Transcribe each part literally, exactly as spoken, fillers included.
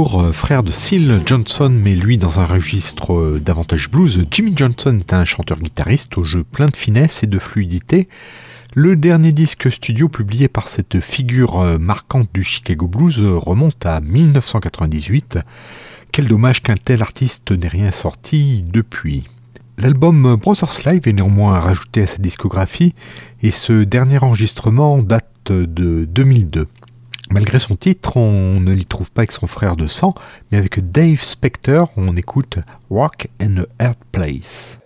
Gainsbourg, frère de Syl Johnson, mais lui dans un registre davantage blues. Jimmy Johnson est un chanteur-guitariste au jeu plein de finesse et de fluidité. Le dernier disque studio publié par cette figure marquante du Chicago Blues remonte à mille neuf cent quatre-vingt-dix-huit. Quel dommage qu'un tel artiste n'ait rien sorti depuis. L'album Brothers Live est néanmoins rajouté à sa discographie et ce dernier enregistrement date de deux mille deux. Malgré son titre, on ne l'y trouve pas avec son frère de sang, mais avec Dave Spector, on écoute Rock and a Hard Place.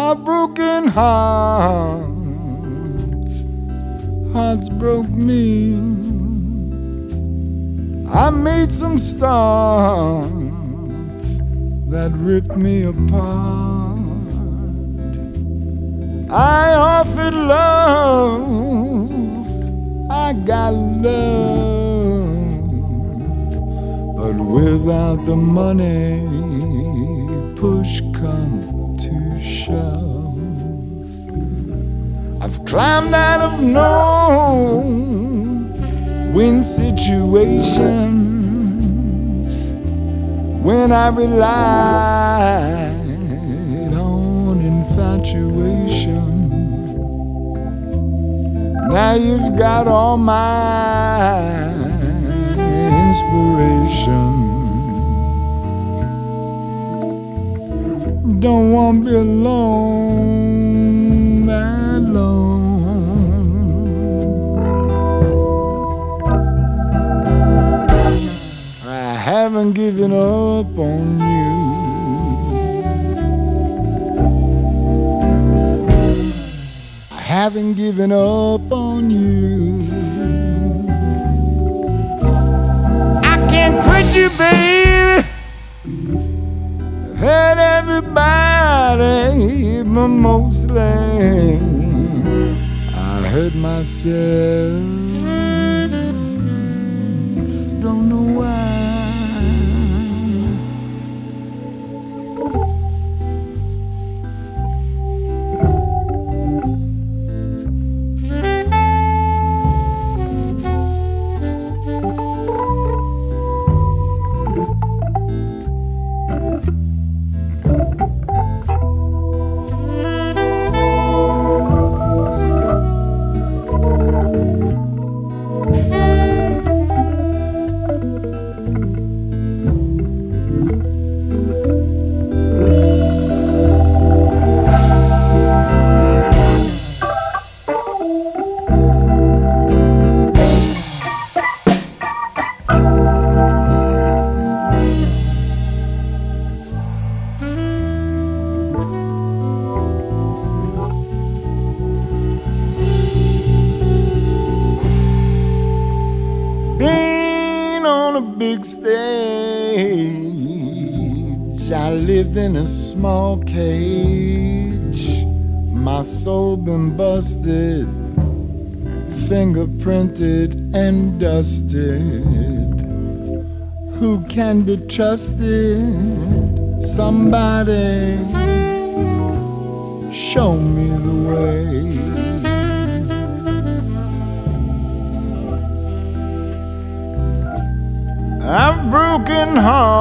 our broken hearts, hearts broke me. I made some starts that ripped me apart. I offered love, I got love, but without the money, push come to shove. I've climbed out of no win situations when I relied on infatuation. Now you've got all my inspiration. Don't want to be alone that long. I haven't given up on you. I haven't given up on you. I can't quit you, baby. Hurt everybody, but mostly I hurt myself. Don't know why. Stage, I lived in a small cage. My soul been busted, fingerprinted and dusted. Who can be trusted? Somebody show me the way. I've broken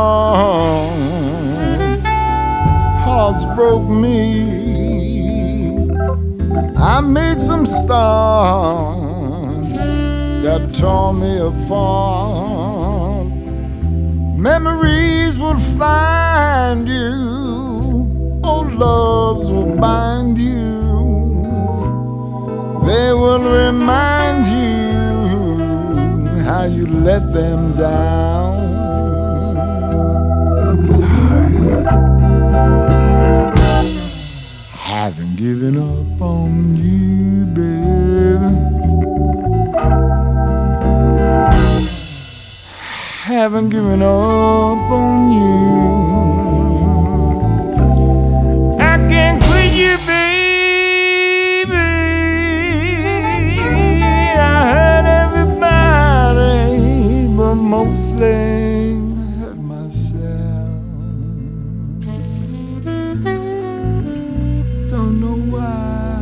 hearts, hearts broke me. I made some starts that tore me apart. Memories will find you, old loves will bind you. They will remind you how you let them down. Sorry, haven't given up on you, baby. Haven't given up on you. I can't quit you, baby. Mostly hurt myself. Don't know why.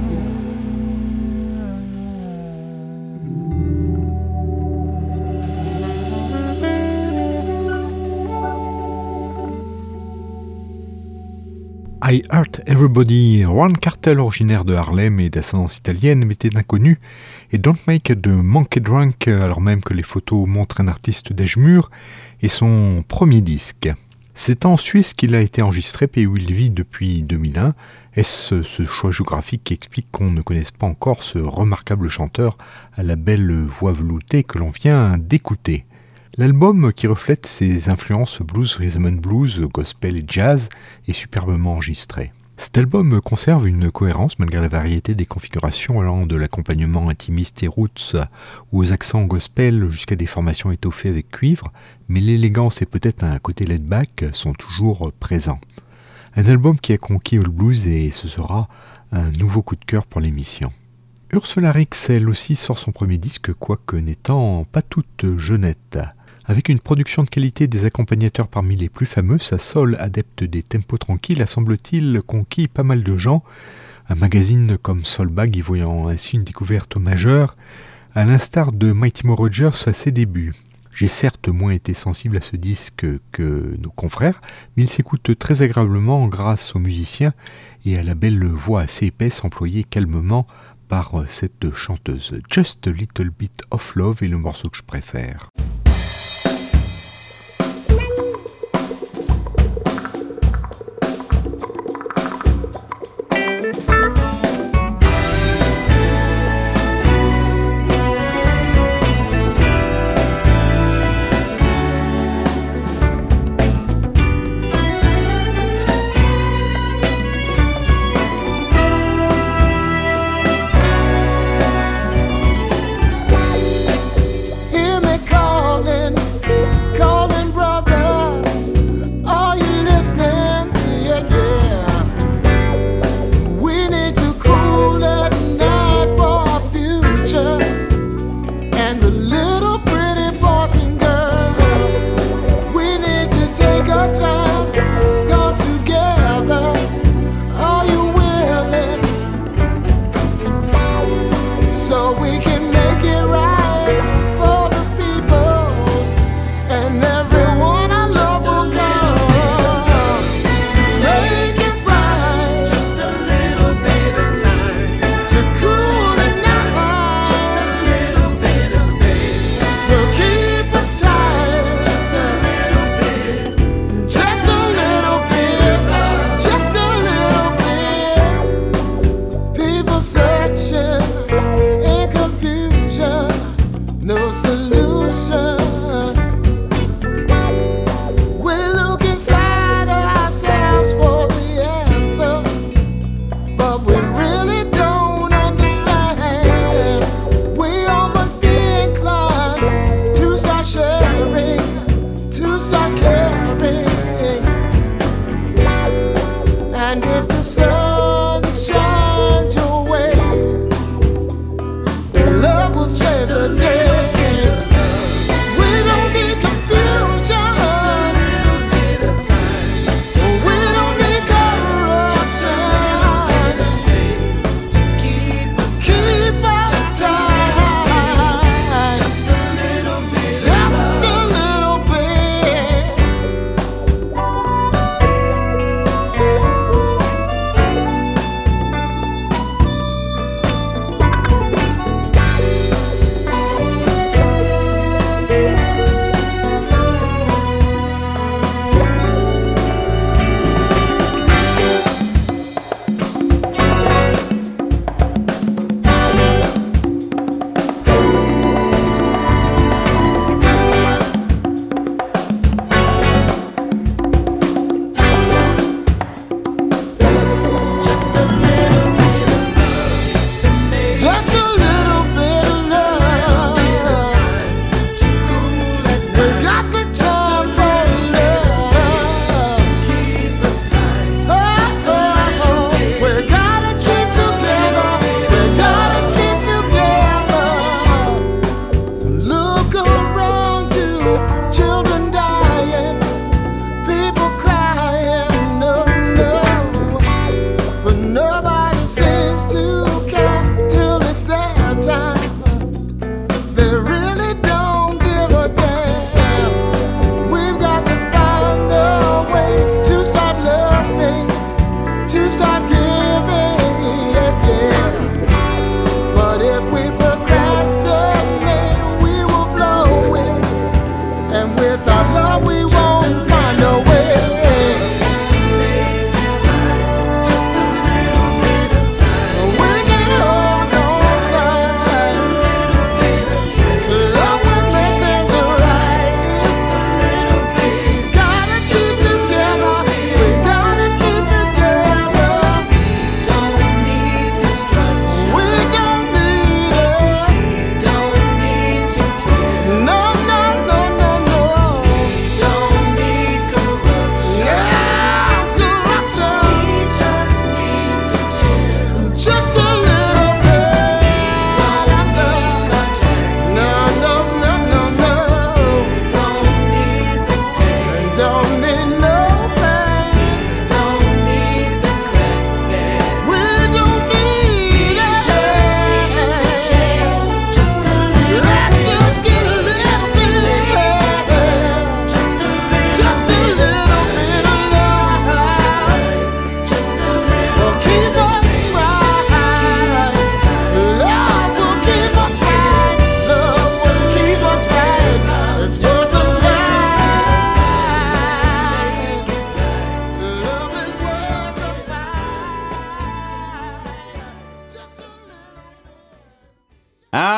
I Hurt Everybody, Ron Cartel, originaire de Harlem et d'ascendance italienne, mais était inconnu, et Don't Make de Monkey Drunk, alors même que les photos montrent un artiste d'âge mûr, et son premier disque. C'est en Suisse qu'il a été enregistré, pays où il vit depuis deux mille un. Est-ce ce choix géographique qui explique qu'on ne connaisse pas encore ce remarquable chanteur à la belle voix veloutée que l'on vient d'écouter? L'album, qui reflète ses influences blues, rhythm and blues, gospel et jazz, est superbement enregistré. Cet album conserve une cohérence malgré la variété des configurations allant de l'accompagnement intimiste et roots ou aux accents gospel jusqu'à des formations étoffées avec cuivre, mais l'élégance et peut-être un côté laid-back sont toujours présents. Un album qui a conquis le blues et ce sera un nouveau coup de cœur pour l'émission. Ursula Rix, elle aussi, sort son premier disque, quoique n'étant pas toute jeunette. Avec une production de qualité des accompagnateurs parmi les plus fameux, sa soul, adepte des tempos tranquilles, a semble-t-il conquis pas mal de gens. Un magazine comme Soulbag y voyant ainsi une découverte majeure, à l'instar de Mighty Mo Rogers à ses débuts. J'ai certes moins été sensible à ce disque que nos confrères, mais il s'écoute très agréablement grâce aux musiciens et à la belle voix assez épaisse employée calmement par cette chanteuse. Just a Little Bit of Love est le morceau que je préfère.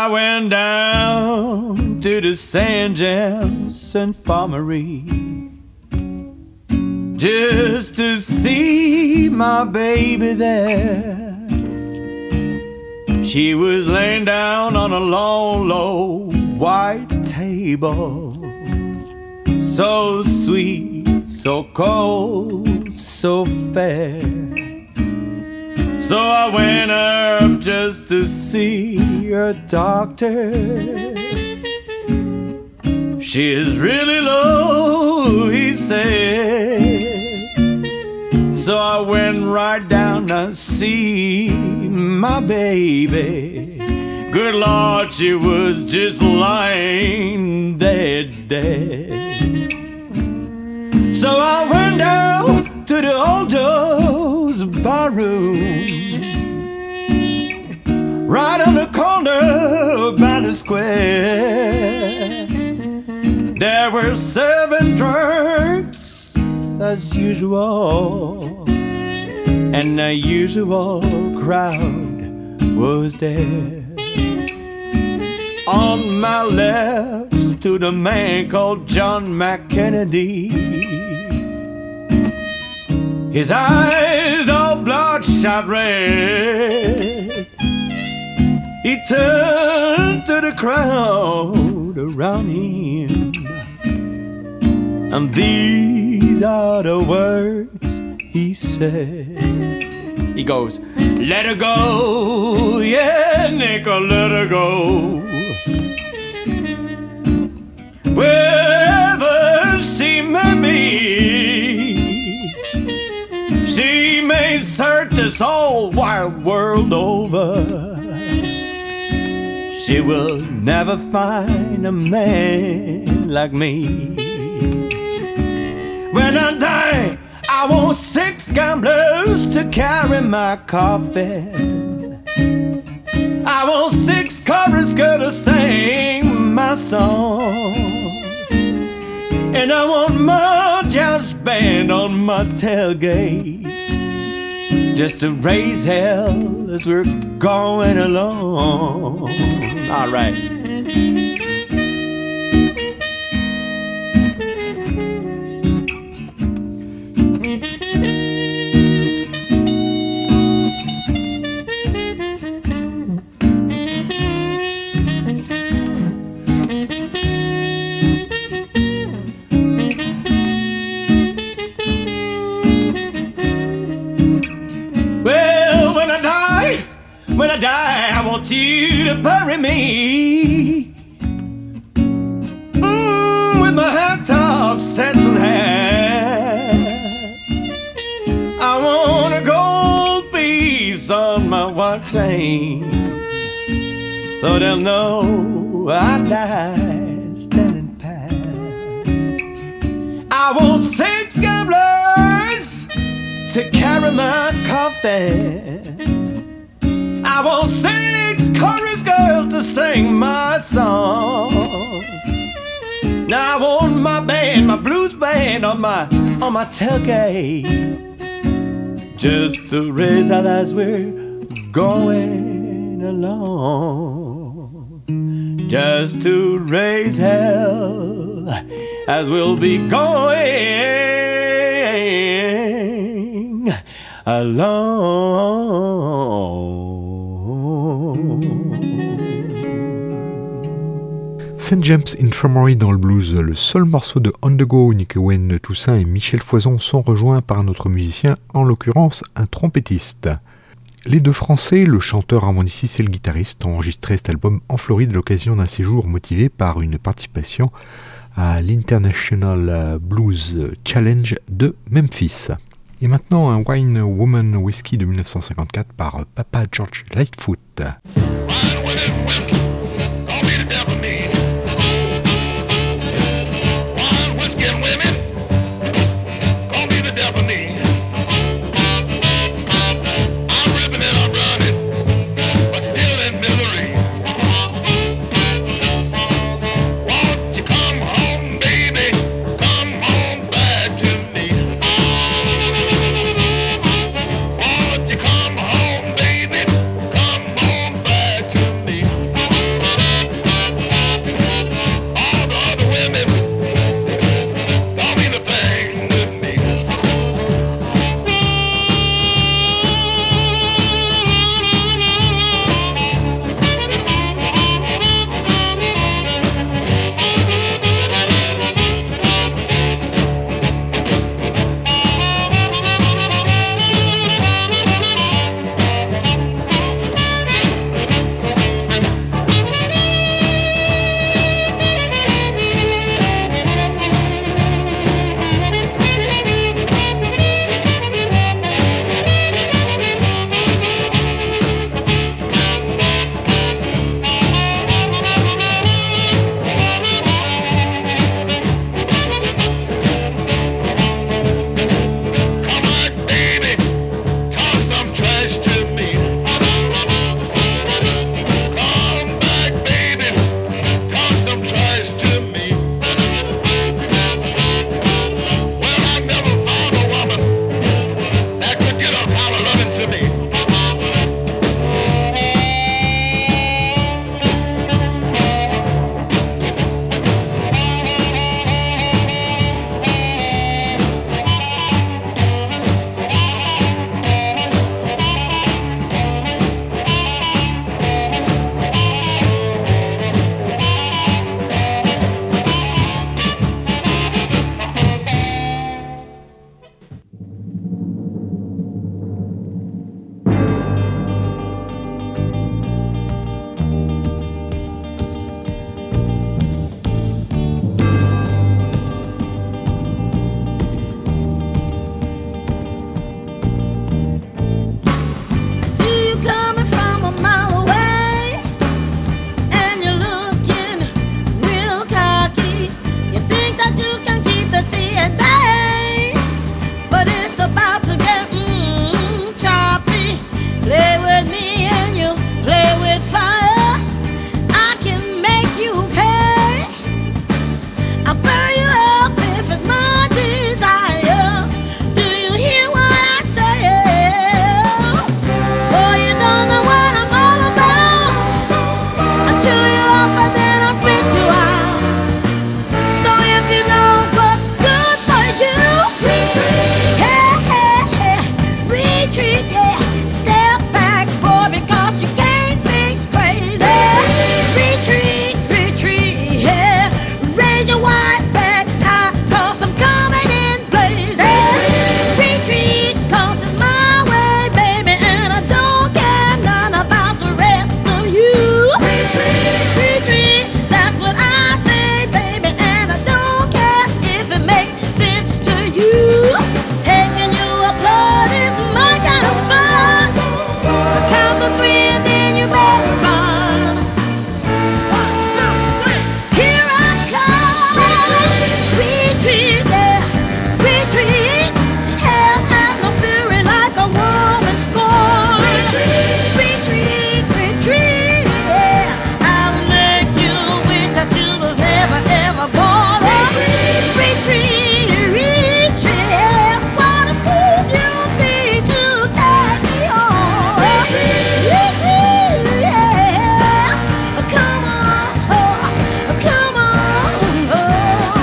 I went down to the Saint James Infirmary just to see my baby there. She was laying down on a long, low white table, so sweet, so cold, so fair. So I went up just to see her doctor. She is really low, he said. So I went right down to see my baby. Good Lord, she was just lying dead, dead. So I went down to the old Joe's barroom, right on the corner by the square. There were serving drinks as usual, and the usual crowd was there. On my left stood a man called John McKennedy. His eyes all bloodshot red. He turned to the crowd around him, and these are the words he said. He goes, let her go, yeah, Nickel, let her go. Wherever she may be, she may search this whole wide world over. She will never find a man like me. When I die, I want six gamblers to carry my coffin. I want six chorus girls to sing my song. And I want my jazz band on my tailgate, just to raise hell as we're going along. All right. When I die, I want you to bury me mm, with my high top Stetson hat. I want a gold piece on my white chain, so they'll know I died standing pat. I want six gamblers to carry my coffin. I want six chorus girls to sing my song. Now I want my band, my blues band on my on my tailgate, just to raise hell as we're going along. Just to raise hell as we'll be going along. Saint James Infirmary dans le blues, le seul morceau de On The Go où Nick Wayne Toussaint et Michel Foison sont rejoints par un autre musicien, en l'occurrence un trompettiste. Les deux Français, le chanteur harmoniciste et le guitariste, ont enregistré cet album en Floride à l'occasion d'un séjour motivé par une participation à l'International Blues Challenge de Memphis. Et maintenant un Wine Woman Whiskey de dix-neuf cent cinquante-quatre par Papa George Lightfoot. Come home, baby, come home back. retreat, yeah. Step back, boy, because you can't fix crazy. Retreat, retreat, yeah. Raise your white flag high, cause I'm coming in blazing. Retreat, cause it's my way, baby, and I don't care none about the rest of you. Retreat, retreat, that's what I say, baby, and I don't care if it makes sense to you. Taking you apart is my kind of fun. Count to three and then you better run. One, two, three. Here I come. Retreat, yeah, retreat. Hell have no fury like a woman scorned. Retreat, retreat, yeah. I will make you wish that you was never ever born. Retreat, retreat, yeah. What a fool you'd be to take me on. Retreat, yeah. Come on, oh, come on, oh.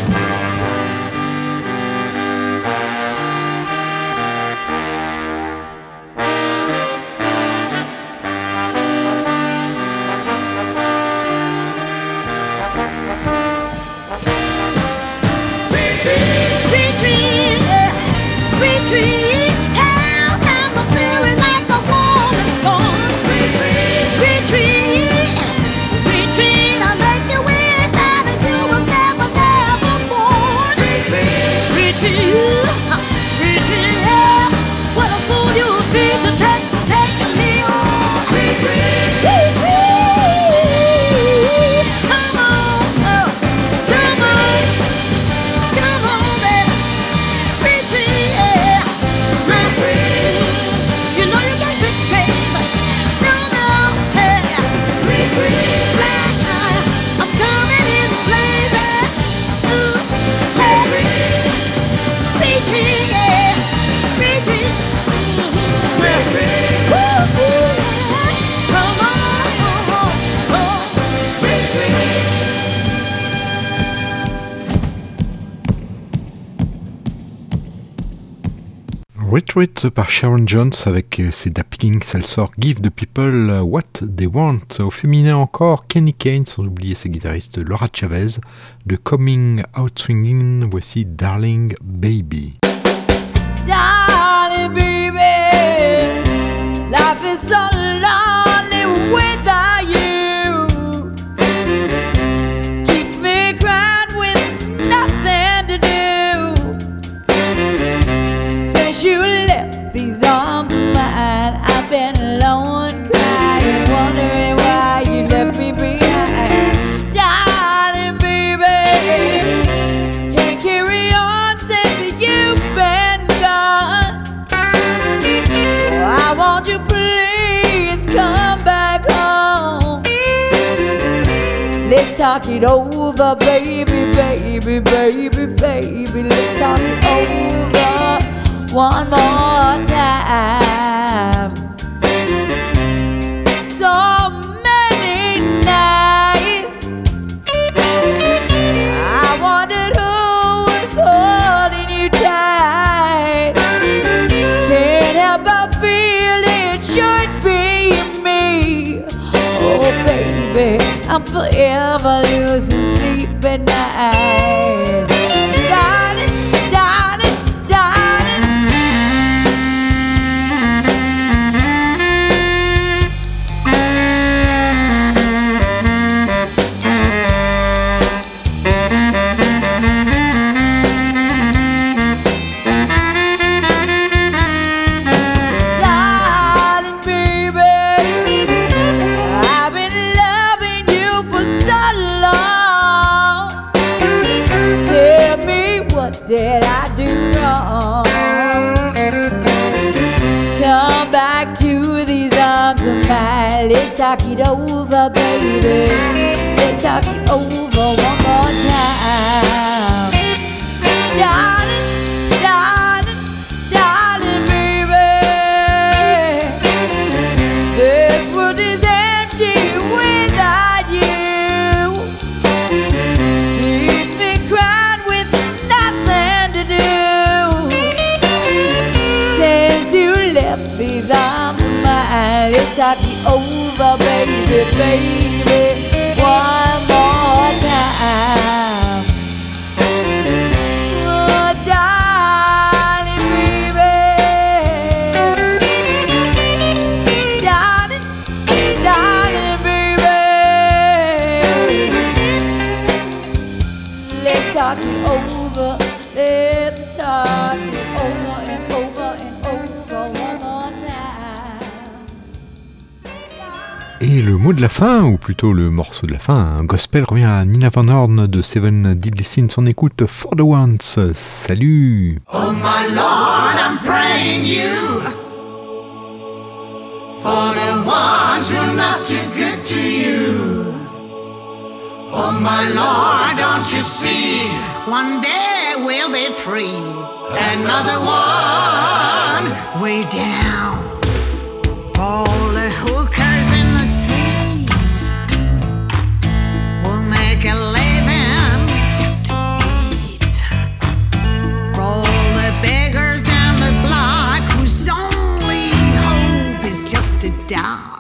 Retreat, yeah, retreat. Hell have no fury like a woman scorned. Retreat, retreat. I make you wish that you was never, never born. Retreat, uh, retreat, yeah. What a fool you'd be to take, take me on. Retreat, come on, oh, come on, come on, baby. Retreat, yeah. Retreat. You know you can't fix crazy. No, no, hey. Retreat. Fly high. I'm coming in blazing. Ooh, hey. Retreat, yeah. Retreat. Mm-hmm. Retreat. Woo, woo, yeah. Come on, oh, oh, oh. Retreat. Retreat par Sharon Jones avec euh, ses Dap Kings, elle sort Give the People What They Want. Au féminin encore, Kenny Kane, sans oublier ses guitaristes Laura Chavez, de Coming Out Swinging, voici Darling Baby. Darling baby, life is so lonely without you. Keeps me crying with nothing to do. Since you left these arms of mine, I've been alone, crying, wondering why you left me behind. Darling baby, can't carry on since you've been gone. I want you, please come back home. Let's talk it over, baby, baby, baby, baby. Let's talk it over one more time. So many nights I wondered who was holding you tight. Can't help but feel it should be me. Oh baby, I'm forever losing sleep at night. Darling, darling, darling. Darling baby, I've been loving you for so long. Tell me, what did I do wrong? Come back to these arms of mine. Let's talk it over, baby. Let's talk it over one more time. Darling, darling, darling, baby. This world is empty without you. Keeps me crying with nothing to do. Since you left If these arms of mine, it's start me over, baby, baby, one more time. Oh, darling, baby, darling, darling, baby, let's start me over, let's start me over and over and over one more time. Et le mot de la fin, ou plutôt le morceau de la fin, un gospel revient à Nina Van Horn de Seven Deadly Sins. On écoute For the Ones. Salut! Oh my Lord, I'm praying you for the ones who are not too good to you. Oh my Lord, don't you see? One day we'll be free. Another one way down. All the hookers in the streets will make a living just to eat. All the beggars down the block whose only hope is just to die.